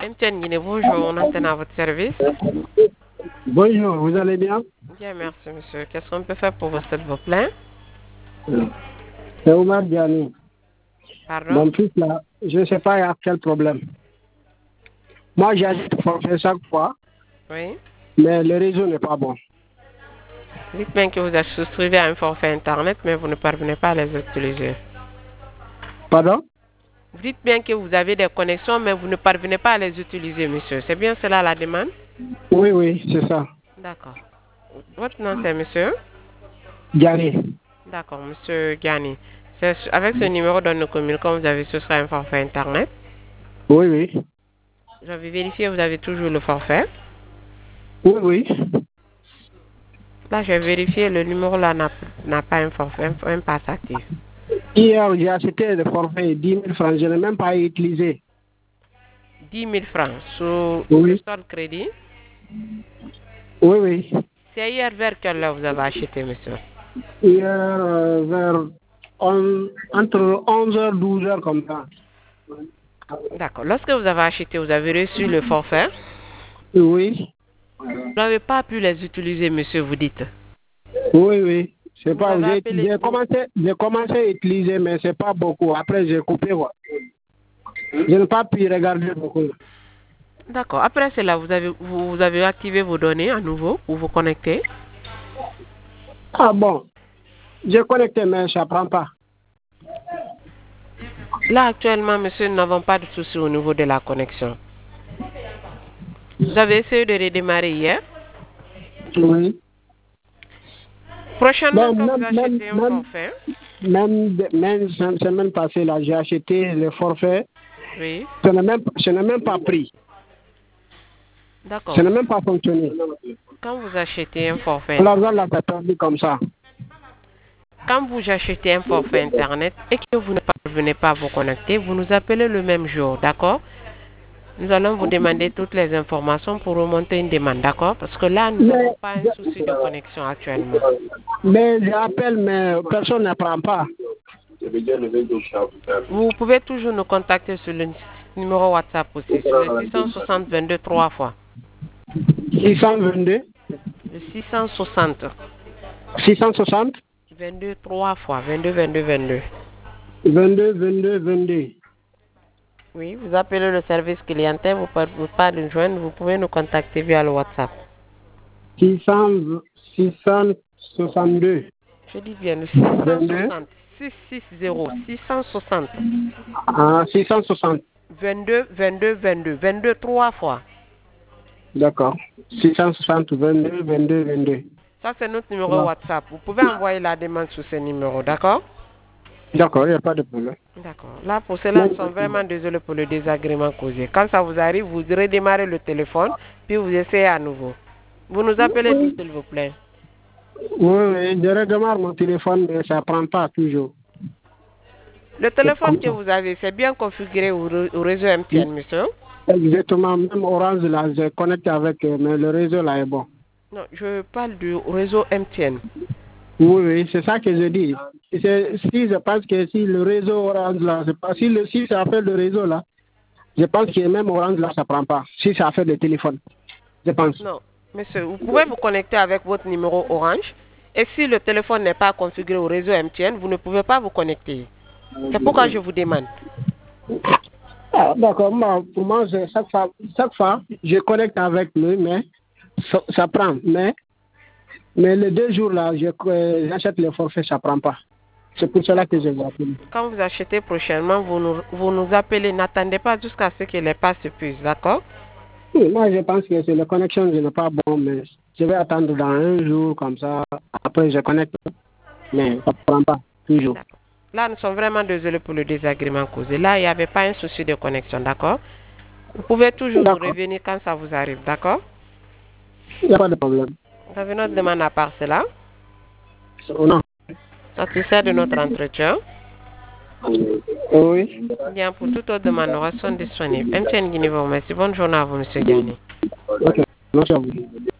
MTN Guinée, bonjour, on antenne à votre service. Bonjour, vous allez bien? Bien, merci monsieur. Qu'est-ce qu'on peut faire pour vous, s'il vous plaît? C'est Omar Diani. Pardon? Mon fils là, je ne sais pas il y a quel problème. Moi j'agite le forfait chaque fois, Oui. mais le réseau n'est pas bon. Dites bien que vous êtes souscrit à un forfait internet, mais vous ne parvenez pas à les utiliser. Pardon? Vous dites bien que vous avez des connexions, mais vous ne parvenez pas à les utiliser, monsieur. C'est bien cela la demande? Oui, oui, c'est ça. D'accord. Votre nom, c'est monsieur? Diani. D'accord, monsieur Gani. C'est avec ce numéro dont nous communiquons, vous avez souscrit à un forfait internet. Oui, oui. J'avais vérifié, vous avez toujours le forfait. Oui, oui. Là, j'ai vérifié, le numéro là n'a pas un forfait, un pass actif. Hier, j'ai acheté le forfait 10 000 francs, je n'ai même pas utilisé. 10 000 francs sur le Oui. store crédit. Oui, oui. C'est hier vers quelle heure vous avez acheté, monsieur? Hier, entre 11h, 12h comme ça. D'accord. Lorsque vous avez acheté, vous avez reçu le forfait. Oui. Vous n'avez pas pu les utiliser, monsieur, vous dites. Oui, oui. C'est Vous pas, avez appelé. j'ai commencé à utiliser, mais c'est pas beaucoup. Après, j'ai coupé, quoi. Je n'ai pas pu regarder beaucoup. D'accord. Après cela, vous avez activé vos données à nouveau pour vous connecter. Ah bon, j'ai connecté, mais ça prend pas. Là, actuellement, monsieur, nous n'avons pas de souci au niveau de la connexion. Vous avez essayé de redémarrer hier. Oui. Prochainement, Ben, quand vous achetez un forfait. même semaine passée, là, j'ai acheté le forfait. Oui. Ce n'est même pas pris. Ce D'accord. n'est même pas fonctionné. Quand vous achetez un forfait L'argent, internet. là, ça perdu comme ça. Quand vous achetez un forfait internet et que vous ne parvenez pas à vous connecter, vous nous appelez le même jour, d'accord? Nous allons vous demander toutes les informations pour remonter une demande, d'accord? Parce que là, nous n'avons pas un souci de connexion actuellement. Mais j'appelle, mais personne ne prend pas. Vous pouvez toujours nous contacter sur le numéro WhatsApp aussi, sur le 660 22 3 fois. 622, Le 660 660, 22 3 fois, 22 22 22. 22, 22, 22. Oui, vous appelez le service clientèle, vous ne pouvez pas nous joindre, vous pouvez nous contacter via le WhatsApp. 662, Je dis bien le 22, 660 660 660 660. 22 22 22 22 3 fois. D'accord. 660, 22, 22, 22. Ça, c'est notre numéro WhatsApp. Vous pouvez envoyer la demande sur ce numéro, d'accord? D'accord, il n'y a pas de problème. D'accord. Là, pour cela, nous sommes vraiment désolés pour le désagrément causé. Quand ça vous arrive, vous redémarrez le téléphone, puis vous essayez à nouveau. Vous nous appelez d'où, s'il vous plaît? Oui, oui, je redémarre mon téléphone, mais ça ne prend pas toujours. Le téléphone que vous avez, c'est bien configuré au réseau MTN, monsieur? Exactement, même Orange, là, je connecte avec, mais le réseau, là, est bon. Non, je parle du réseau MTN. Oui, oui, c'est ça que je dis. Si je pense que si le réseau Orange, là, c'est pas, si ça fait le réseau, là, je pense que même Orange, là, ça ne prend pas. Si ça fait le téléphone, je pense. Non, monsieur, vous pouvez vous connecter avec votre numéro Orange. Et si le téléphone n'est pas configuré au réseau MTN, vous ne pouvez pas vous connecter. C'est pourquoi je vous demande. Ah, d'accord, moi, pour moi, chaque fois, je connecte avec lui, mais ça prend. Mais les 2 jours là, j'achète le forfait, ça prend pas. C'est pour cela que je vous appelle. Quand vous achetez prochainement, vous nous appelez. N'attendez pas jusqu'à ce que les passes s'épuisent, d'accord? Oui, moi, je pense que c'est la connexion qui n'est pas bon, mais je vais attendre dans 1 jour, comme ça. Après, je connecte, mais ça ne prend pas, toujours. D'accord. Là, nous sommes vraiment désolés pour le désagrément causé. Là, il n'y avait pas un souci de connexion, d'accord? Vous pouvez toujours nous D'accord, revenir quand ça vous arrive, d'accord? il n'y a pas de problème. Vous avez notre demande à part cela? Non. Satisfait de notre entretien? Oui. Bien, pour toute autre demande, nous restons disponibles. MTN Guinée vous remercie. Bonne journée à vous, monsieur Gani. Ok, merci à vous.